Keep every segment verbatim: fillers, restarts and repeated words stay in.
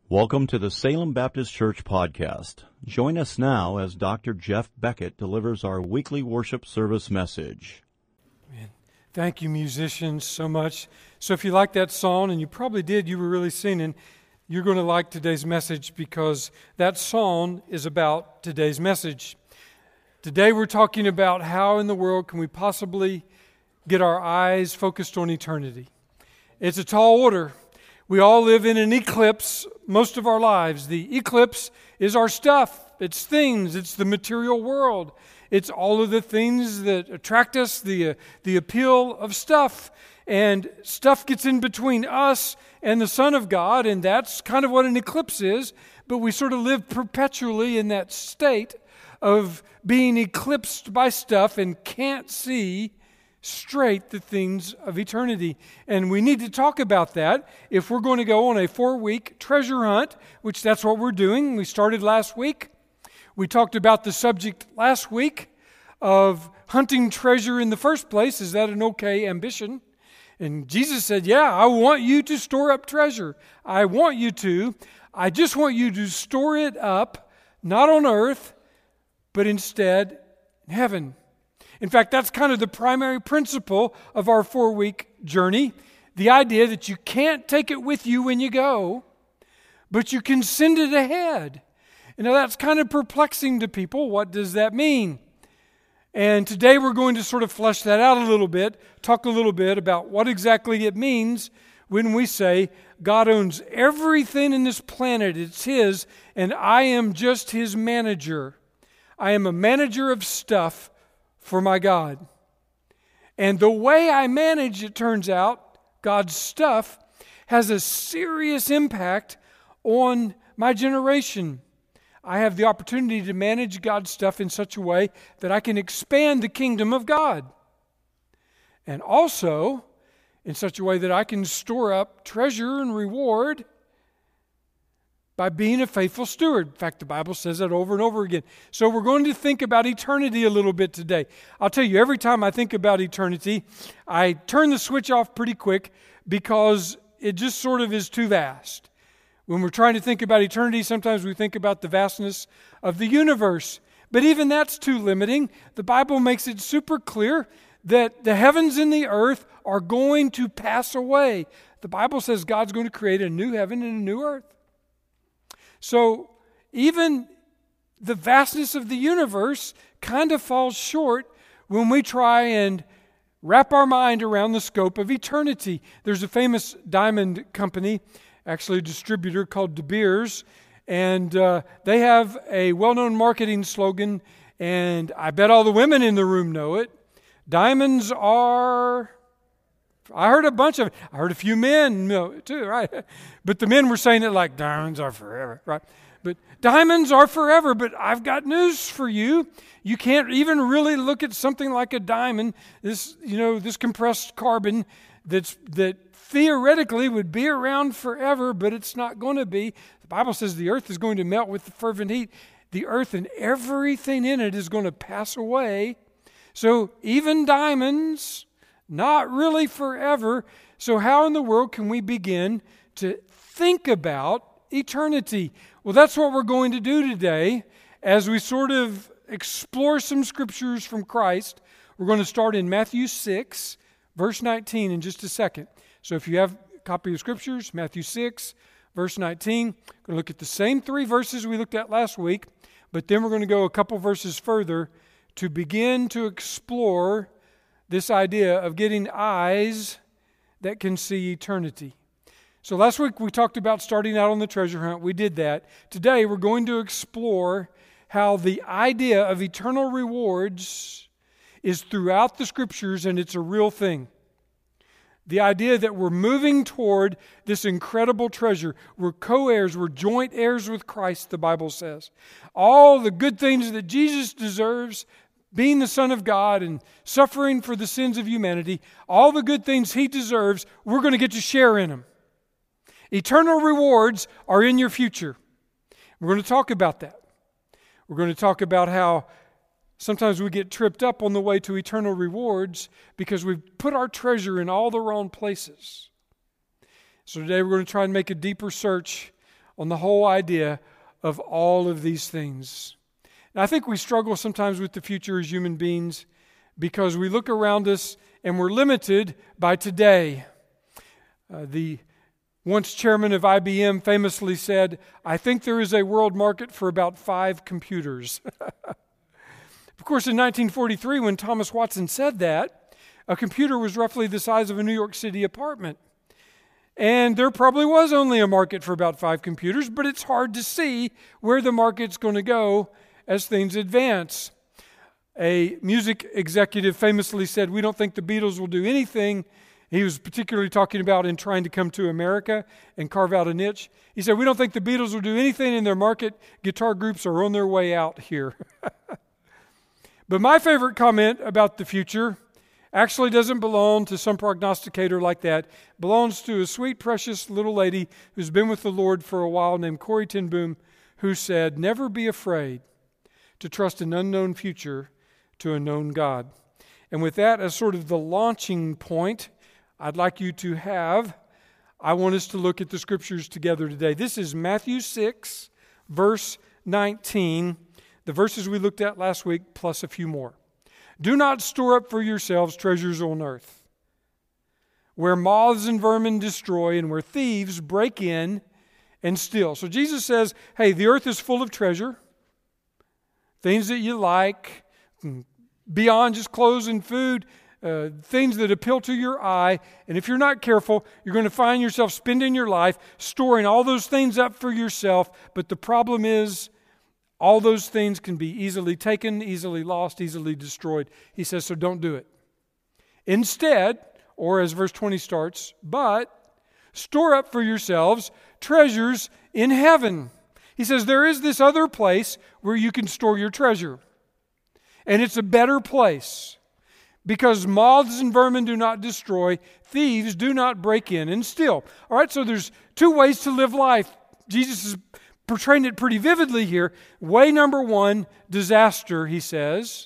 Welcome to the Salem Baptist Church podcast. Join us now as Doctor Jeff Beckett delivers our weekly worship service message. Man, thank you, musicians, so much. So if you like that song, and you probably did, you were really singing, you're going to like today's message because that song is about today's message. Today we're talking about how in the world can we possibly get our eyes focused on eternity. It's a tall order. We all live in an eclipse most of our lives. The eclipse is our stuff. It's things. It's the material world. It's all of the things that attract us, the, uh, the appeal of stuff. And stuff gets in between us and the Son of God, and that's kind of what an eclipse is. But we sort of live perpetually in that state of being eclipsed by stuff and can't see straight the things of eternity. And we need to talk about that if we're going to go on a four-week treasure hunt, which that's what we're doing. We started last week. We talked about the subject last week of hunting treasure in the first place. Is that an okay ambition? And Jesus said, yeah, I want you to store up treasure. I want you to. I just want you to store it up, not on earth, but instead in heaven. In fact, that's kind of the primary principle of our four-week journey, the idea that you can't take it with you when you go, but you can send it ahead. And now that's kind of perplexing to people. What does that mean? And today we're going to sort of flesh that out a little bit, talk a little bit about what exactly it means when we say God owns everything in this planet. It's His, and I am just His manager. I am a manager of stuff for my God. And the way I manage, it turns out, God's stuff has a serious impact on my generation. I have the opportunity to manage God's stuff in such a way that I can expand the kingdom of God. And also in such a way that I can store up treasure and reward by being a faithful steward. In fact, the Bible says that over and over again. So we're going to think about eternity a little bit today. I'll tell you, every time I think about eternity, I turn the switch off pretty quick because it just sort of is too vast. When we're trying to think about eternity, sometimes we think about the vastness of the universe. But even that's too limiting. The Bible makes it super clear that the heavens and the earth are going to pass away. The Bible says God's going to create a new heaven and a new earth. So even the vastness of the universe kind of falls short when we try and wrap our mind around the scope of eternity. There's a famous diamond company, actually a distributor called De Beers, and uh, they have a well-known marketing slogan, and I bet all the women in the room know it. Diamonds are... I heard a bunch of it. I heard a few men know it too, right? But the men were saying it like diamonds are forever, right? But diamonds are forever, but I've got news for you. You can't even really look at something like a diamond, this, you know, this compressed carbon that's that theoretically would be around forever, but it's not going to be. The Bible says the earth is going to melt with the fervent heat. The earth and everything in it is going to pass away. So even diamonds, not really forever. So how in the world can we begin to think about eternity? Well, that's what we're going to do today as we sort of explore some scriptures from Christ. We're going to start in Matthew six, verse nineteen in just a second. So if you have a copy of scriptures, Matthew six, verse nineteen, we're going to look at the same three verses we looked at last week, but then we're going to go a couple verses further to begin to explore this idea of getting eyes that can see eternity. So last week we talked about starting out on the treasure hunt. We did that. Today we're going to explore how the idea of eternal rewards is throughout the scriptures, and it's a real thing. The idea that we're moving toward this incredible treasure. We're co-heirs, we're joint heirs with Christ, the Bible says. All the good things that Jesus deserves, being the Son of God and suffering for the sins of humanity, all the good things He deserves, we're going to get to share in Him. Eternal rewards are in your future. We're going to talk about that. We're going to talk about how sometimes we get tripped up on the way to eternal rewards because we've put our treasure in all the wrong places. So today we're going to try and make a deeper search on the whole idea of all of these things. And I think we struggle sometimes with the future as human beings because we look around us and we're limited by today. Uh, the once chairman of I B M famously said, "I think there is a world market for about five computers." Of course, in nineteen forty-three, when Thomas Watson said that, a computer was roughly the size of a New York City apartment. And there probably was only a market for about five computers, but it's hard to see where the market's going to go as things advance. A music executive famously said, "We don't think the Beatles will do anything." He was particularly talking about in trying to come to America and carve out a niche. He said, "We don't think the Beatles will do anything in their market. Guitar groups are on their way out here." But my favorite comment about the future actually doesn't belong to some prognosticator like that. It belongs to a sweet, precious little lady who's been with the Lord for a while named Corrie ten Boom, who said, "Never be afraid to trust an unknown future to a known God." And with that as sort of the launching point I'd like you to have, I want us to look at the scriptures together today. This is Matthew six, verse nineteen, the verses we looked at last week, plus a few more. "Do not store up for yourselves treasures on earth, where moths and vermin destroy and where thieves break in and steal." So Jesus says, hey, the earth is full of treasure, things that you like, beyond just clothes and food, uh, things that appeal to your eye. And if you're not careful, you're going to find yourself spending your life storing all those things up for yourself. But the problem is, all those things can be easily taken, easily lost, easily destroyed. He says, so don't do it. Instead, or as verse twenty starts, "But store up for yourselves treasures in heaven." He says there is this other place where you can store your treasure. And it's a better place because moths and vermin do not destroy, thieves do not break in and steal. All right, so there's two ways to live life. Jesus is portraying it pretty vividly here. Way number one, disaster, he says.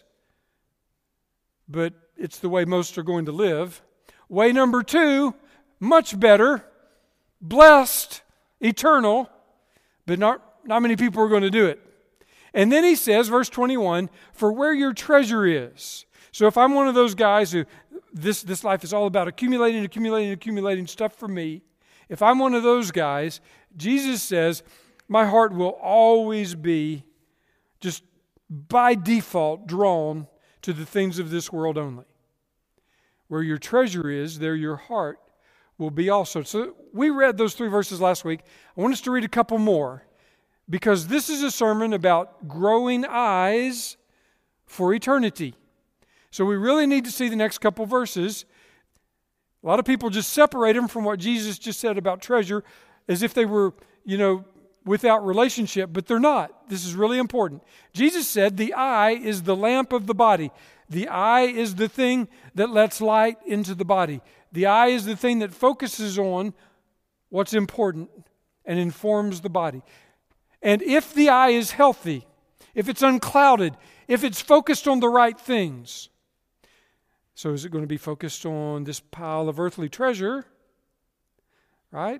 But it's the way most are going to live. Way number two, much better, blessed, eternal, but not, not many people are going to do it. And then he says, verse twenty-one, "For where your treasure is." So if I'm one of those guys who, this, this life is all about accumulating, accumulating, accumulating stuff for me, if I'm one of those guys, Jesus says, my heart will always be just by default drawn to the things of this world only. Where your treasure is, there your heart will be also. So we read those three verses last week. I want us to read a couple more because this is a sermon about growing eyes for eternity. So we really need to see the next couple verses. A lot of people just separate them from what Jesus just said about treasure as if they were, you know, without relationship, but they're not. This is really important. Jesus said the eye is the lamp of the body. The eye is the thing that lets light into the body. The eye is the thing that focuses on what's important and informs the body. And if the eye is healthy, if it's unclouded, if it's focused on the right things, so is it going to be focused on this pile of earthly treasure, right?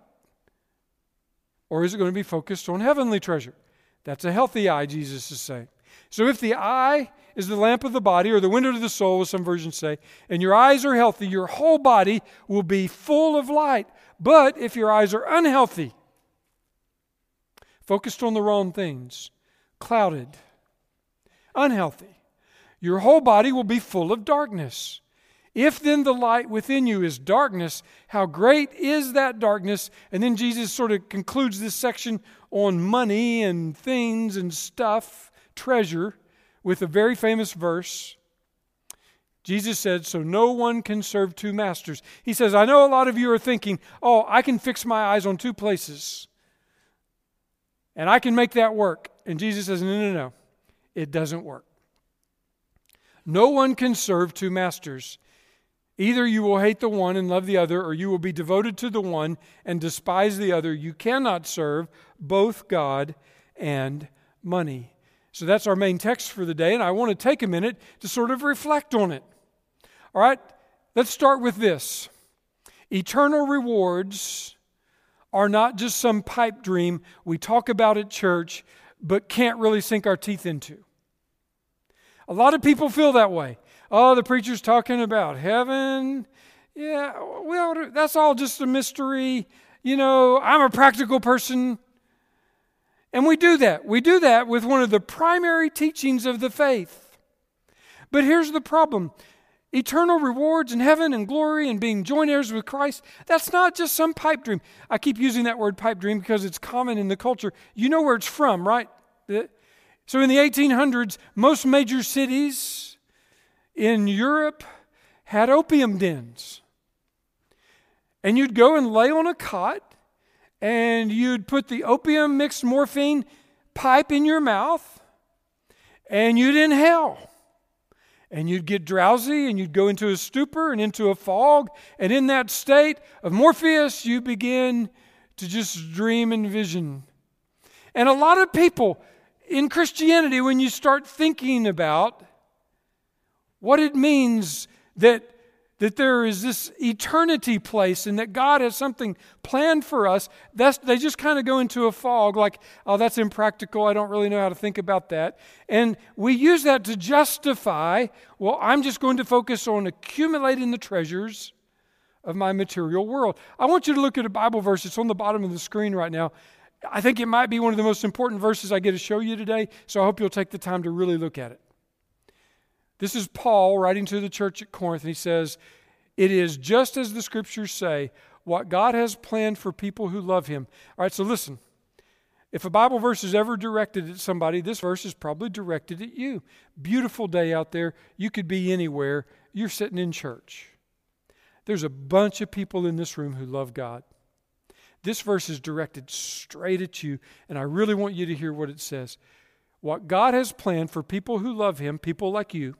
Or is it going to be focused on heavenly treasure? That's a healthy eye, Jesus is saying. So if the eye is the lamp of the body, or the window to the soul, as some versions say, and your eyes are healthy, your whole body will be full of light. But if your eyes are unhealthy, focused on the wrong things, clouded, unhealthy, your whole body will be full of darkness. If then the light within you is darkness, how great is that darkness? And then Jesus sort of concludes this section on money and things and stuff, treasure, with a very famous verse. Jesus said, so no one can serve two masters. He says, I know a lot of you are thinking, oh, I can fix my eyes on two places. And I can make that work. And Jesus says, no, no, no. It doesn't work. No one can serve two masters. Either you will hate the one and love the other, or you will be devoted to the one and despise the other. You cannot serve both God and money. So that's our main text for the day, and I want to take a minute to sort of reflect on it. All right, let's start with this. Eternal rewards are not just some pipe dream we talk about at church but can't really sink our teeth into. A lot of people feel that way. Oh, the preacher's talking about heaven. Yeah, well, that's all just a mystery. You know, I'm a practical person. And we do that. We do that with one of the primary teachings of the faith. But here's the problem. Eternal rewards in heaven and glory and being joint heirs with Christ, that's not just some pipe dream. I keep using that word pipe dream because it's common in the culture. You know where it's from, right? So in the eighteen hundreds, most major cities in Europe had opium dens. And you'd go and lay on a cot, and you'd put the opium mixed morphine pipe in your mouth, and you'd inhale. And you'd get drowsy, and you'd go into a stupor and into a fog. And in that state of Morpheus, you begin to just dream and vision. And a lot of people in Christianity, when you start thinking about what it means that, that there is this eternity place and that God has something planned for us, that's, they just kind of go into a fog like, oh, that's impractical. I don't really know how to think about that. And we use that to justify, well, I'm just going to focus on accumulating the treasures of my material world. I want you to look at a Bible verse. It's on the bottom of the screen right now. I think it might be one of the most important verses I get to show you today, so I hope you'll take the time to really look at it. This is Paul writing to the church at Corinth, and he says, it is just as the Scriptures say, what God has planned for people who love Him. All right, so listen. If a Bible verse is ever directed at somebody, this verse is probably directed at you. Beautiful day out there. You could be anywhere. You're sitting in church. There's a bunch of people in this room who love God. This verse is directed straight at you, and I really want you to hear what it says. What God has planned for people who love Him, people like you,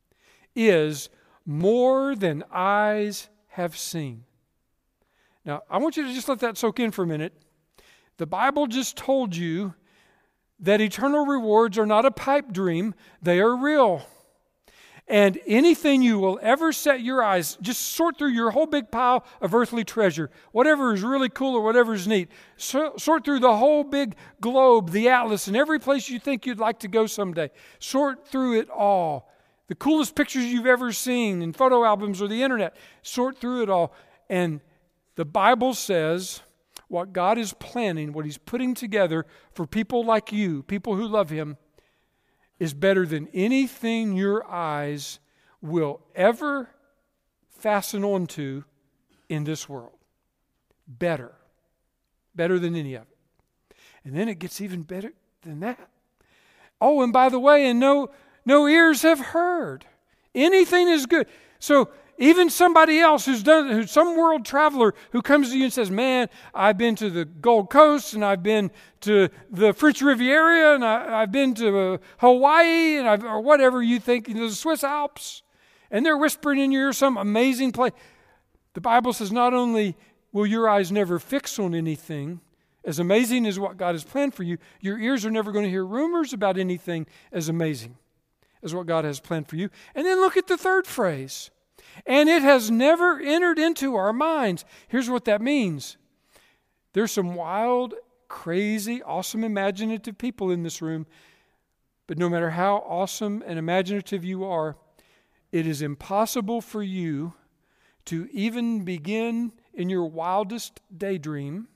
is more than eyes have seen. Now, I want you to just let that soak in for a minute. The Bible just told you that eternal rewards are not a pipe dream, they are real. And anything you will ever set your eyes, just sort through your whole big pile of earthly treasure. Whatever is really cool or whatever is neat. So, sort through the whole big globe, the atlas, and every place you think you'd like to go someday. Sort through it all. The coolest pictures you've ever seen in photo albums or the internet. Sort through it all. And the Bible says what God is planning, what He's putting together for people like you, people who love Him, is better than anything your eyes will ever fasten onto in this world. Better. Better than any of it. And then it gets even better than that. Oh, and by the way, and no, no ears have heard. Anything is good. So even somebody else who's done, who's some world traveler who comes to you and says, man, I've been to the Gold Coast and I've been to the French Riviera and I, I've been to uh, Hawaii and I've, or whatever you think, you know, the Swiss Alps, and they're whispering in your ear some amazing place. The Bible says not only will your eyes never fix on anything as amazing as what God has planned for you, your ears are never going to hear rumors about anything as amazing as what God has planned for you. And then look at the third phrase. And it has never entered into our minds. Here's what that means. There's some wild, crazy, awesome, imaginative people in this room. But no matter how awesome and imaginative you are, it is impossible for you to even begin in your wildest daydream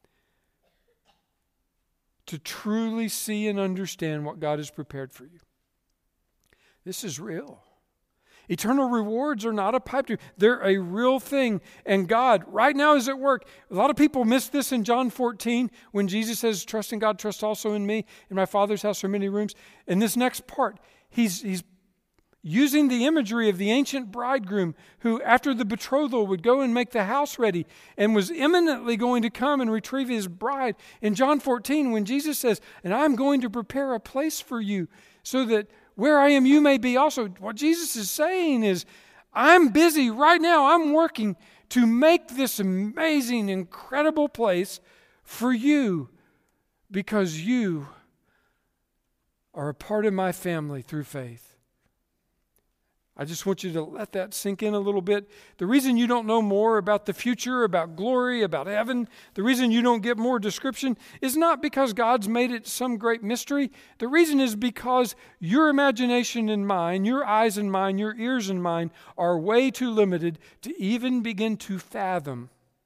to truly see and understand what God has prepared for you. This is real. Eternal rewards are not a pipe dream. They're a real thing. And God right now is at work. A lot of people miss this in John fourteen when Jesus says, trust in God, trust also in me. In my Father's house are many rooms. In this next part, he's, he's using the imagery of the ancient bridegroom who, after the betrothal, would go and make the house ready and was imminently going to come and retrieve his bride. In John fourteen, when Jesus says, and I'm going to prepare a place for you so that where I am, you may be also. What Jesus is saying is, I'm busy right now. I'm working to make this amazing, incredible place for you because you are a part of my family through faith. I just want you to let that sink in a little bit. The reason you don't know more about the future, about glory, about heaven, the reason you don't get more description is not because God's made it some great mystery. The reason is because your imagination and mine, your eyes and mine, your ears and mine are way too limited to even begin to fathom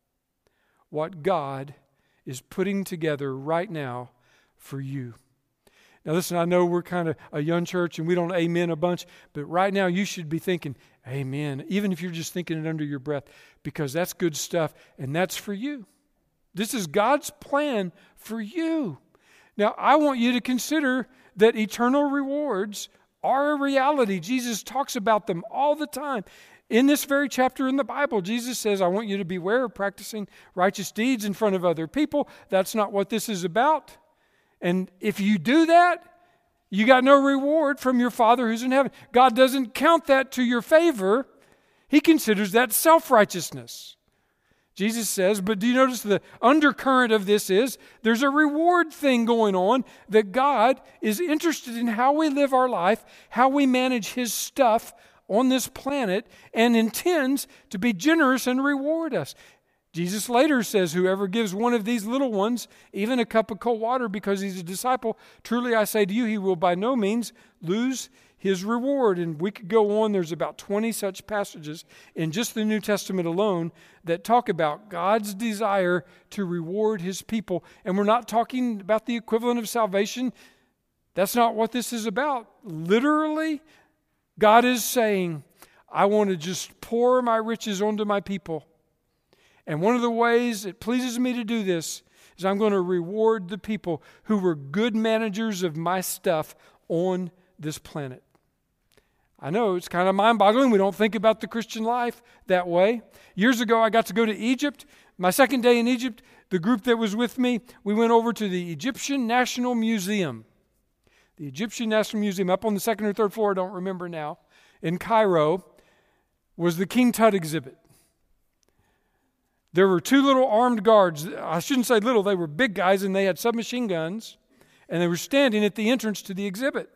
what God is putting together right now for you. Now listen, I know we're kind of a young church and we don't amen a bunch, but right now you should be thinking, amen, even if you're just thinking it under your breath, because that's good stuff and that's for you. This is God's plan for you. Now I want you to consider that eternal rewards are a reality. Jesus talks about them all the time. In this very chapter in the Bible, Jesus says, I want you to beware of practicing righteous deeds in front of other people. That's not what this is about. And if you do that, you got no reward from your Father who's in heaven. God doesn't count that to your favor. He considers that self-righteousness. Jesus says, but do you notice the undercurrent of this is there's a reward thing going on, that God is interested in how we live our life, how we manage His stuff on this planet, and intends to be generous and reward us. Jesus later says, whoever gives one of these little ones even a cup of cold water because he's a disciple, truly I say to you, he will by no means lose his reward. And we could go on. There's about twenty such passages in just the New Testament alone that talk about God's desire to reward His people. And we're not talking about the equivalent of salvation. That's not what this is about. Literally, God is saying, I want to just pour my riches onto my people. And one of the ways it pleases me to do this is I'm going to reward the people who were good managers of my stuff on this planet. I know it's kind of mind-boggling. We don't think about the Christian life that way. Years ago, I got to go to Egypt. My second day in Egypt, the group that was with me, we went over to the Egyptian National Museum. The Egyptian National Museum, up on the second or third floor, I don't remember now, in Cairo, was the King Tut exhibit. There were two little armed guards. I shouldn't say little, they were big guys, and they had submachine guns, and they were standing at the entrance to the exhibit.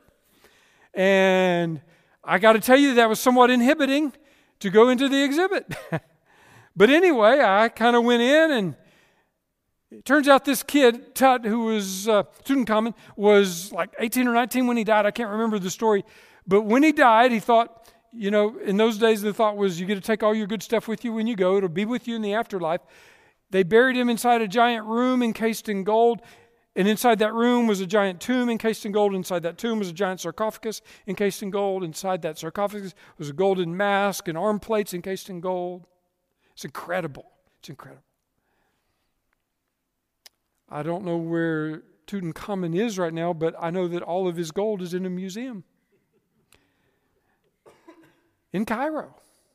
And I got to tell you, that was somewhat inhibiting to go into the exhibit. But anyway, I kind of went in, and it turns out this kid, Tut, who was uh, Tutankhamun, was like eighteen or nineteen when he died. I can't remember the story. But when he died, he thought, you know, in those days, the thought was you get to take all your good stuff with you when you go. It'll be with you in the afterlife. They buried him inside a giant room encased in gold. And inside that room was a giant tomb encased in gold. Inside that tomb was a giant sarcophagus encased in gold. Inside that sarcophagus was a golden mask and arm plates encased in gold. It's incredible. It's incredible. I don't know where Tutankhamun is right now, but I know that all of his gold is in a museum in Cairo.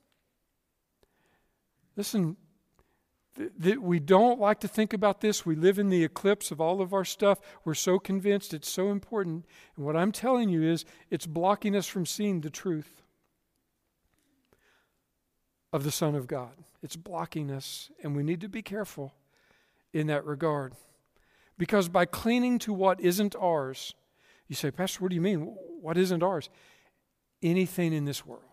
Listen, th- th- we don't like to think about this. We live in the eclipse of all of our stuff. We're so convinced it's so important. And what I'm telling you is it's blocking us from seeing the truth of the Son of God. It's blocking us, and we need to be careful in that regard. Because by clinging to what isn't ours, you say, Pastor, what do you mean? What isn't ours? Anything in this world.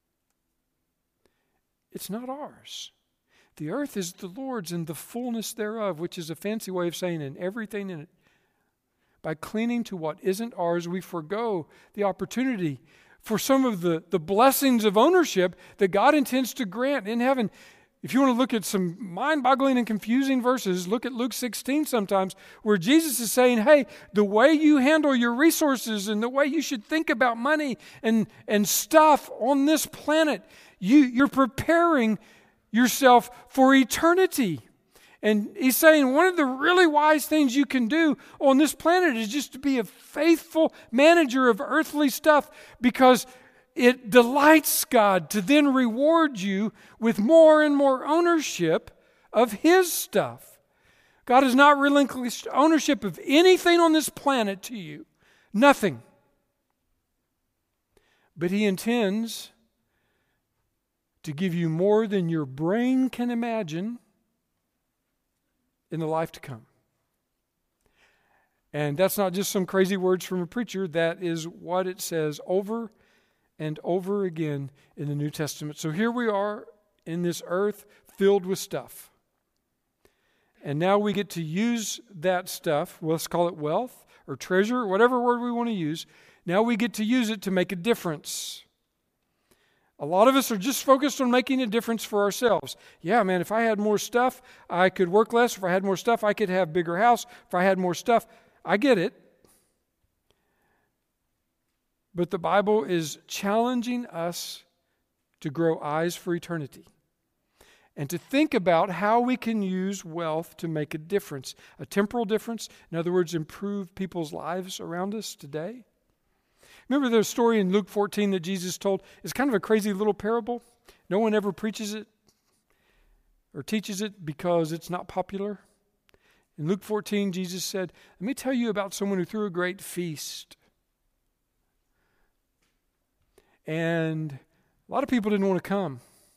It's not ours. The earth is the Lord's and the fullness thereof, which is a fancy way of saying and everything in it. By clinging to what isn't ours, we forgo the opportunity for some of the, the blessings of ownership that God intends to grant in heaven. If you want to look at some mind-boggling and confusing verses, look at Luke sixteen sometimes, where Jesus is saying, hey, the way you handle your resources and the way you should think about money and, and stuff on this planet, you, you're preparing yourself for eternity. And he's saying one of the really wise things you can do on this planet is just to be a faithful manager of earthly stuff, because it delights God to then reward you with more and more ownership of His stuff. God has not relinquished ownership of anything on this planet to you. Nothing. But He intends to give you more than your brain can imagine in the life to come. And that's not just some crazy words from a preacher. That is what it says over and over again in the New Testament. So here we are in this earth filled with stuff. And now we get to use that stuff, let's call it wealth or treasure, whatever word we want to use. Now we get to use it to make a difference. A lot of us are just focused on making a difference for ourselves. Yeah, man, if I had more stuff, I could work less. If I had more stuff, I could have a bigger house. If I had more stuff, I get it. But the Bible is challenging us to grow eyes for eternity and to think about how we can use wealth to make a difference, a temporal difference, in other words, improve people's lives around us today. Remember the story in Luke fourteen that Jesus told? It's kind of a crazy little parable. No one ever preaches it or teaches it because it's not popular. In Luke fourteen, Jesus said, let me tell you about someone who threw a great feast. And a lot of people didn't want to come.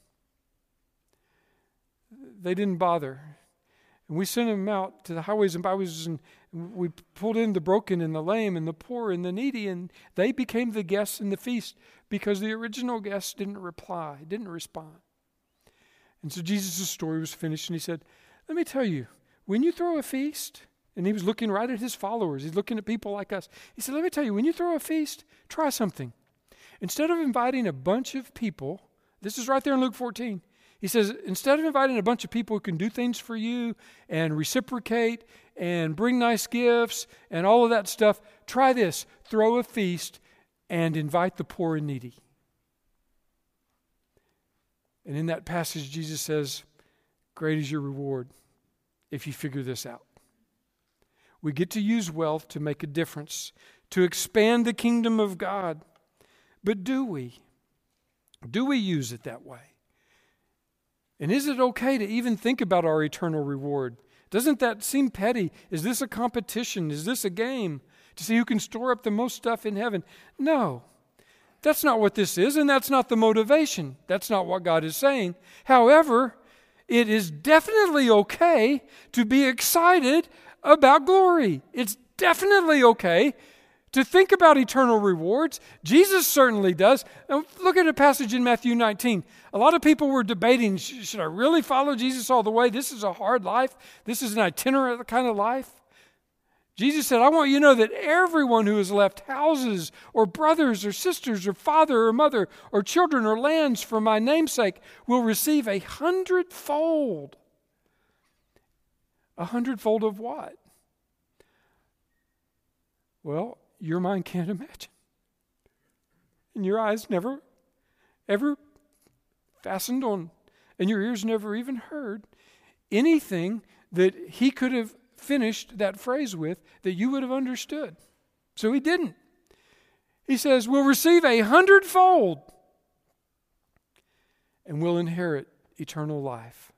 They didn't bother. And we sent them out to the highways and byways, and we pulled in the broken and the lame and the poor and the needy, and they became the guests in the feast because the original guests didn't reply, didn't respond. And so Jesus' story was finished, and he said, let me tell you, when you throw a feast, and he was looking right at his followers, he's looking at people like us. He said, let me tell you, when you throw a feast, try something. Instead of inviting a bunch of people, this is right there in Luke fourteen, he says, instead of inviting a bunch of people who can do things for you and reciprocate and bring nice gifts and all of that stuff, try this. Throw a feast and invite the poor and needy. And in that passage, Jesus says, great is your reward if you figure this out. We get to use wealth to make a difference, to expand the kingdom of God. But do we? Do we use it that way? And is it okay to even think about our eternal reward? Doesn't that seem petty? Is this a competition? Is this a game to see who can store up the most stuff in heaven? No, that's not what this is, and that's not the motivation. That's not what God is saying. However, it is definitely okay to be excited about glory. It's definitely okay to think about eternal rewards. Jesus certainly does. Now, look at a passage in Matthew nineteen. A lot of people were debating, should I really follow Jesus all the way? This is a hard life. This is an itinerant kind of life. Jesus said, I want you to know that everyone who has left houses or brothers or sisters or father or mother or children or lands for my name's sake will receive a hundredfold. A hundredfold of what? Well, your mind can't imagine. And your eyes never, ever fastened on, and your ears never even heard anything that he could have finished that phrase with that you would have understood. So he didn't. He says, we'll receive a hundredfold and we'll inherit eternal life.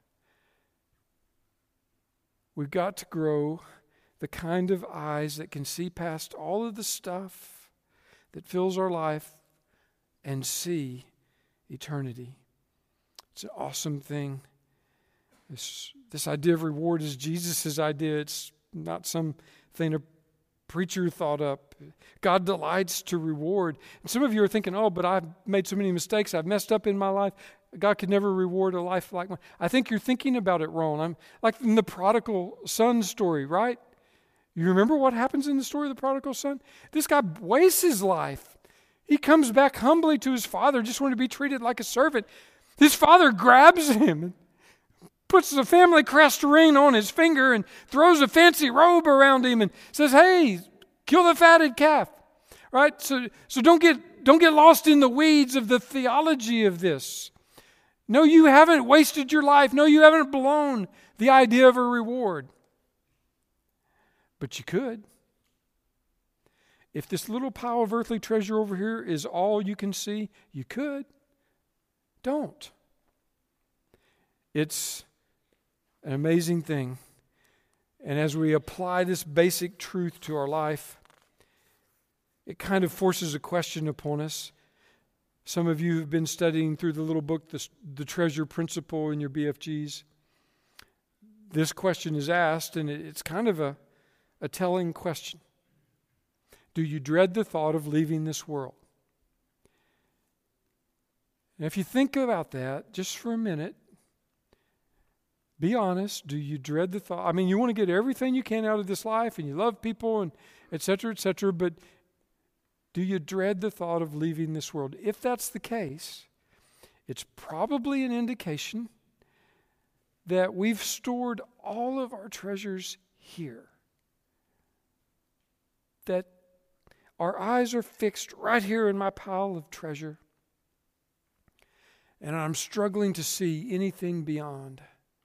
We've got to grow the kind of eyes that can see past all of the stuff that fills our life and see eternity. It's an awesome thing. This, this idea of reward is Jesus' idea. It's not something a preacher thought up. God delights to reward. And some of you are thinking, oh, but I've made so many mistakes. I've messed up in my life. God could never reward a life like mine. I think you're thinking about it wrong. I'm like in the prodigal son story, right? You remember what happens in the story of the prodigal son? This guy wastes his life. He comes back humbly to his father, just wanted to be treated like a servant. His father grabs him and puts the family crest ring on his finger and throws a fancy robe around him and says, hey, kill the fatted calf. Right? So, so don't get, don't get lost in the weeds of the theology of this. No, you haven't wasted your life. No, you haven't blown the idea of a reward. But you could. If this little pile of earthly treasure over here is all you can see, you could. Don't. It's an amazing thing. And as we apply this basic truth to our life, it kind of forces a question upon us. Some of you have been studying through the little book, The, the Treasure Principle in your B F Gs. This question is asked, and it's kind of a A telling question. Do you dread the thought of leaving this world? And if you think about that just for a minute, be honest. Do you dread the thought? I mean, you want to get everything you can out of this life, and you love people, and et cetera, et cetera, but do you dread the thought of leaving this world? If that's the case, it's probably an indication that we've stored all of our treasures here. That our eyes are fixed right here in my pile of treasure. And I'm struggling to see anything beyond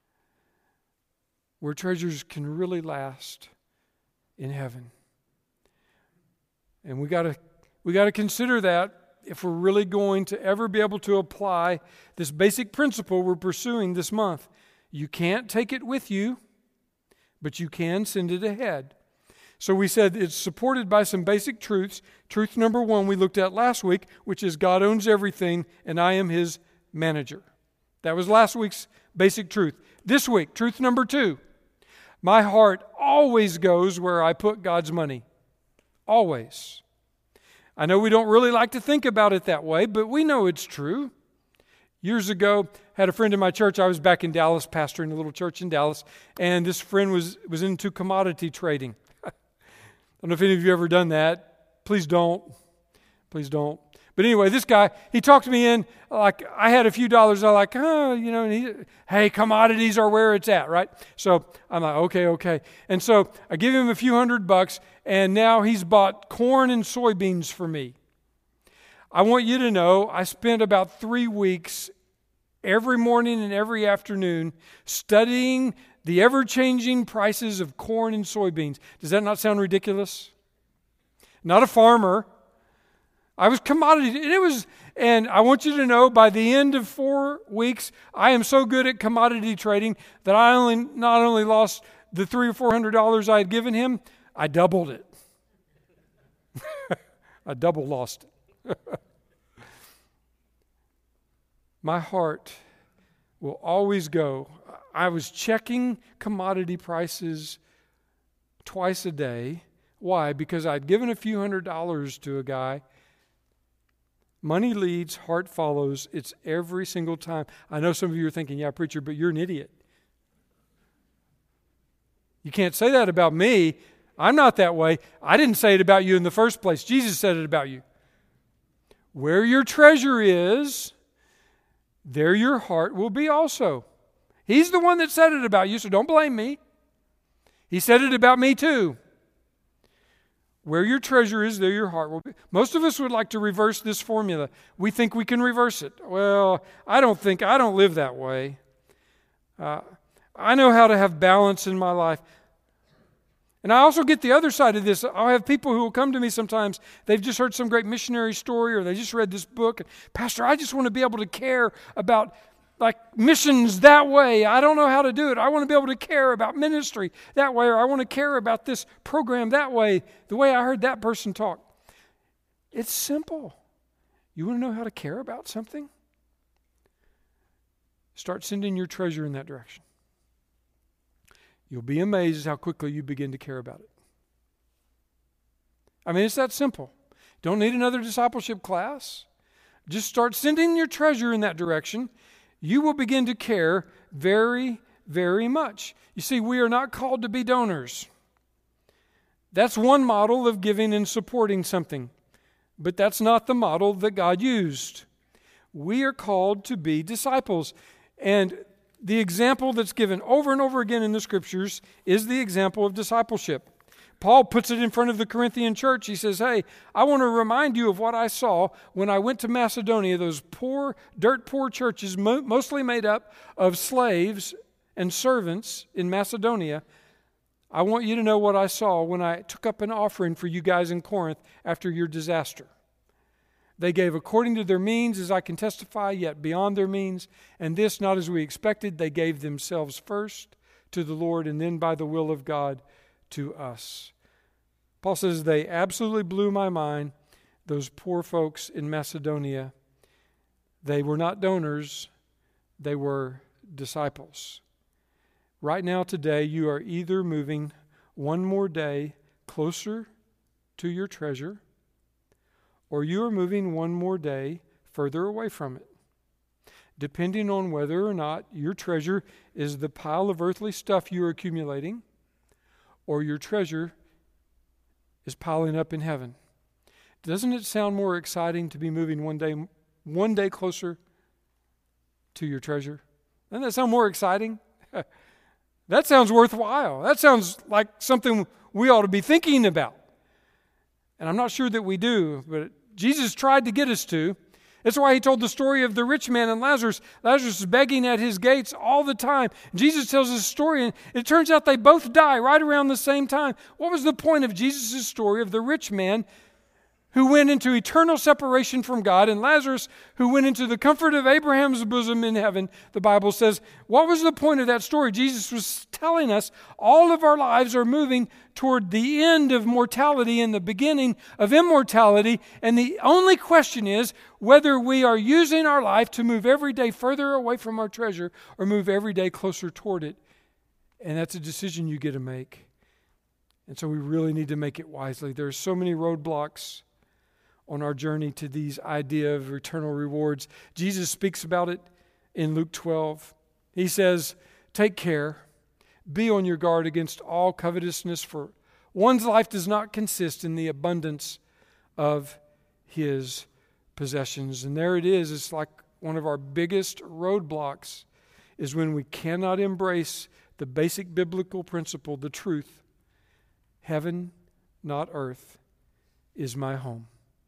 where treasures can really last in heaven. And we got to we got to consider that if we're really going to ever be able to apply this basic principle we're pursuing this month. You can't take it with you, but you can send it ahead. So we said it's supported by some basic truths. Truth number one we looked at last week, which is God owns everything and I am His manager. That was last week's basic truth. This week, truth number two, my heart always goes where I put God's money. Always. I know we don't really like to think about it that way, but we know it's true. Years ago, had a friend in my church. I was back in Dallas, pastoring a little church in Dallas, and this friend was, was into commodity trading. I don't know if any of you have ever done that. Please don't. Please don't. But anyway, this guy, he talked me in, like I had a few dollars. I'm like, oh, you know, and he, hey, commodities are where it's at, right? So I'm like, okay, okay. And so I give him a few hundred bucks, and now he's bought corn and soybeans for me. I want you to know I spent about three weeks every morning and every afternoon studying the ever-changing prices of corn and soybeans. Does that not sound ridiculous? Not a farmer. I was commodity, and it was, and I want you to know, by the end of four weeks, I am so good at commodity trading that I only not only lost the three or four hundred dollars I had given him, I doubled it. I double lost it. My heart will always go. I was checking commodity prices twice a day. Why? Because I'd given a few hundred dollars to a guy. Money leads, heart follows. It's every single time. I know some of you are thinking, yeah, preacher, but you're an idiot. You can't say that about me. I'm not that way. I didn't say it about you in the first place. Jesus said it about you. Where your treasure is, there your heart will be also. He's the one that said it about you, so don't blame me. He said it about me too. Where your treasure is, there your heart will be. Most of us would like to reverse this formula. We think we can reverse it. Well, I don't think, I don't live that way. Uh, I know how to have balance in my life. And I also get the other side of this. I'll have people who will come to me sometimes. They've just heard some great missionary story, or they just read this book. Pastor, I just want to be able to care about like missions that way. I don't know how to do it. I want to be able to care about ministry that way, or I want to care about this program that way, the way I heard that person talk. It's simple. You want to know how to care about something? Start sending your treasure in that direction. You'll be amazed how quickly you begin to care about it. I mean, it's that simple. Don't need another discipleship class. Just start sending your treasure in that direction. You will begin to care very, very much. You see, we are not called to be donors. That's one model of giving and supporting something. But that's not the model that God used. We are called to be disciples. And the example that's given over and over again in the Scriptures is the example of discipleship. Paul puts it in front of the Corinthian church. He says, hey, I want to remind you of what I saw when I went to Macedonia, those poor, dirt poor churches, mo- mostly made up of slaves and servants in Macedonia. I want you to know what I saw when I took up an offering for you guys in Corinth after your disaster. They gave according to their means, as I can testify, yet beyond their means, and this not as we expected. They gave themselves first to the Lord, and then by the will of God to us. Paul says they absolutely blew my mind, those poor folks in Macedonia. They were not donors, they were disciples. Right now, today, you are either moving one more day closer to your treasure, or you are moving one more day further away from it. depending on whether or not your treasure is the pile of earthly stuff you're accumulating or your treasure is piling up in heaven. Doesn't it sound more exciting to be moving one day, one day closer to your treasure? Doesn't that sound more exciting? That sounds worthwhile. That sounds like something we ought to be thinking about. And I'm not sure that we do, but Jesus tried to get us to. That's why he told the story of the rich man and Lazarus. Lazarus is begging at his gates all the time. Jesus tells this story, and it turns out they both die right around the same time. What was the point of Jesus' story of the rich man who went into eternal separation from God, and Lazarus, who went into the comfort of Abraham's bosom in heaven? The Bible says, what was the point of that story? Jesus was telling us all of our lives are moving toward the end of mortality and the beginning of immortality, and the only question is whether we are using our life to move every day further away from our treasure or move every day closer toward it. And that's a decision you get to make. And so we really need to make it wisely. There are so many roadblocks on our journey to these idea of eternal rewards. Jesus speaks about it in Luke twelve. He says, take care, be on your guard against all covetousness, for one's life does not consist in the abundance of his possessions. And there it is. It's like one of our biggest roadblocks is when we cannot embrace the basic biblical principle, the truth. Heaven, not earth, is my home.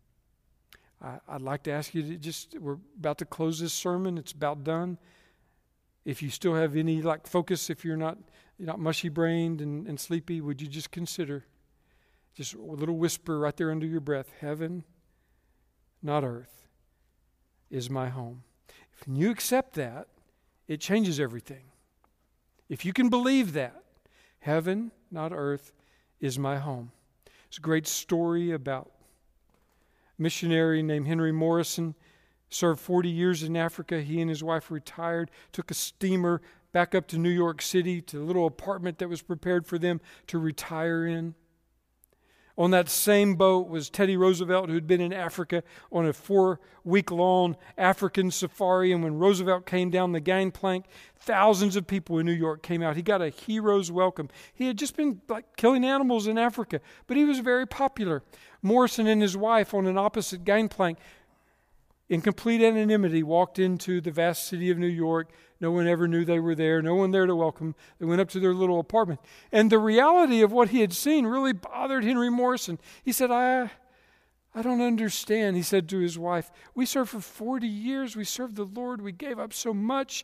I'd like to ask you to just, we're about to close this sermon. It's about done. If you still have any like focus, if you're not you're not mushy-brained and, and sleepy, would you just consider, just a little whisper right there under your breath, heaven, not earth, is my home. If you accept that, it changes everything. If you can believe that, heaven, not earth, is my home. It's a great story about missionary named Henry Morrison, served forty years in Africa. He and his wife retired, took a steamer back up to New York City to a little apartment that was prepared for them to retire in. On that same boat was Teddy Roosevelt, who had been in Africa on a four-week-long African safari. And when Roosevelt came down the gangplank, thousands of people in New York came out. He got a hero's welcome. He had just been like killing animals in Africa, but he was very popular. Morrison and his wife on an opposite gangplank, in complete anonymity, walked into the vast city of New York. No one ever knew they were there. No one there to welcome. They went up to their little apartment. And the reality of what he had seen really bothered Henry Morrison. He said, I, I don't understand. He said to his wife, we served for forty years. We served the Lord. We gave up so much.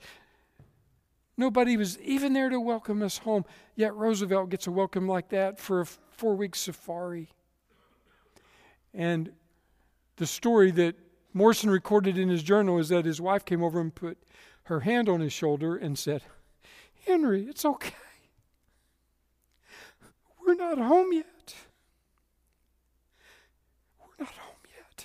Nobody was even there to welcome us home. Yet Roosevelt gets a welcome like that for a four-week safari. And the story that Morrison recorded in his journal is that his wife came over and put her hand on his shoulder and said, Henry, it's okay. We're not home yet. We're not home yet.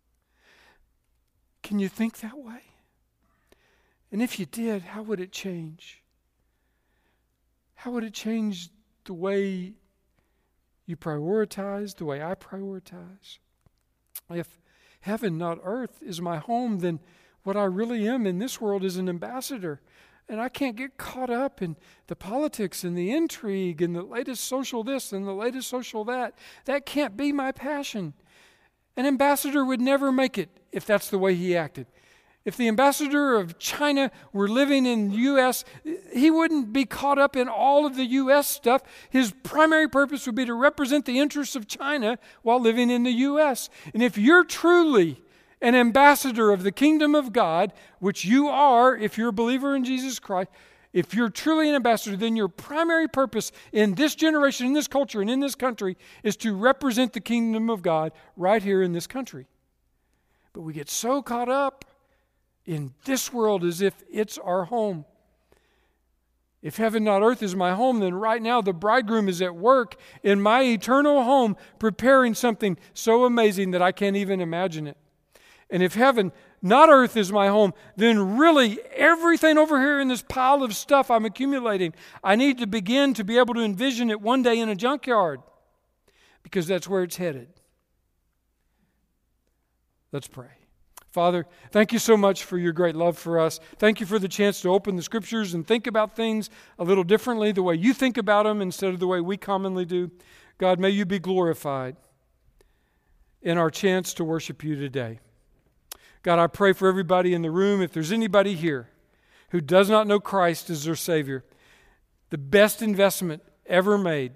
Can you think that way? And if you did, how would it change? How would it change the way you prioritize, the way I prioritize? If heaven, not earth, is my home, then what I really am in this world is an ambassador. And I can't get caught up in the politics and the intrigue and the latest social this and the latest social that. That can't be my passion. An ambassador would never make it if that's the way he acted. If the ambassador of China were living in the U S, he wouldn't be caught up in all of the U S stuff. His primary purpose would be to represent the interests of China while living in the U S. And if you're truly an ambassador of the kingdom of God, which you are if you're a believer in Jesus Christ, if you're truly an ambassador, then your primary purpose in this generation, in this culture, and in this country is to represent the kingdom of God right here in this country. But we get so caught up in this world as if it's our home. If heaven, not earth, is my home, then right now the bridegroom is at work in my eternal home preparing something so amazing that I can't even imagine it. And if heaven, not earth, is my home, then really everything over here in this pile of stuff I'm accumulating, I need to begin to be able to envision it one day in a junkyard, because that's where it's headed. Let's pray. Father, thank you so much for your great love for us. Thank you for the chance to open the Scriptures and think about things a little differently, the way you think about them instead of the way we commonly do. God, may you be glorified in our chance to worship you today. God, I pray for everybody in the room. If there's anybody here who does not know Christ as their Savior, the best investment ever made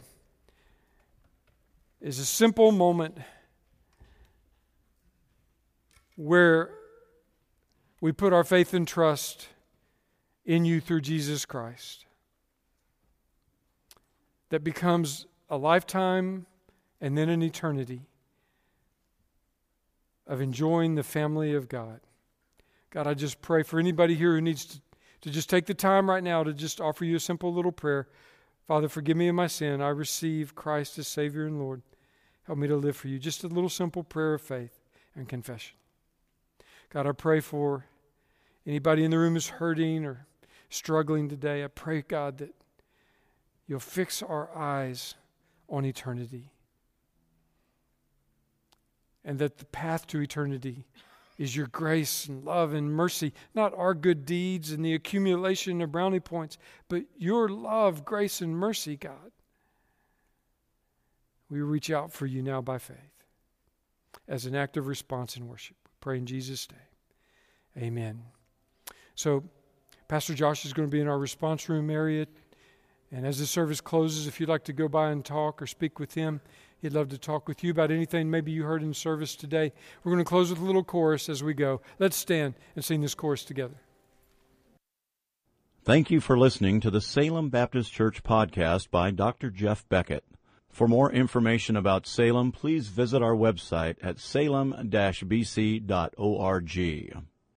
is a simple moment where we put our faith and trust in you through Jesus Christ. That becomes a lifetime and then an eternity of enjoying the family of God. God, I just pray for anybody here who needs to, to just take the time right now to just offer you a simple little prayer. Father, forgive me of my sin. I receive Christ as Savior and Lord. Help me to live for you. Just a little simple prayer of faith and confession. God, I pray for anybody in the room who's hurting or struggling today. I pray, God, that you'll fix our eyes on eternity. And that the path to eternity is your grace and love and mercy, not our good deeds and the accumulation of brownie points, but your love, grace, and mercy, God. We reach out for you now by faith as an act of response in worship. We pray in Jesus' name. Amen. So, Pastor Josh is going to be in our response room area. And as the service closes, if you'd like to go by and talk or speak with him, he'd love to talk with you about anything maybe you heard in service today. We're going to close with a little chorus as we go. Let's stand and sing this chorus together. Thank you for listening to the Salem Baptist Church podcast by Doctor Jeff Beckett. For more information about Salem, please visit our website at salem dash b c dot org.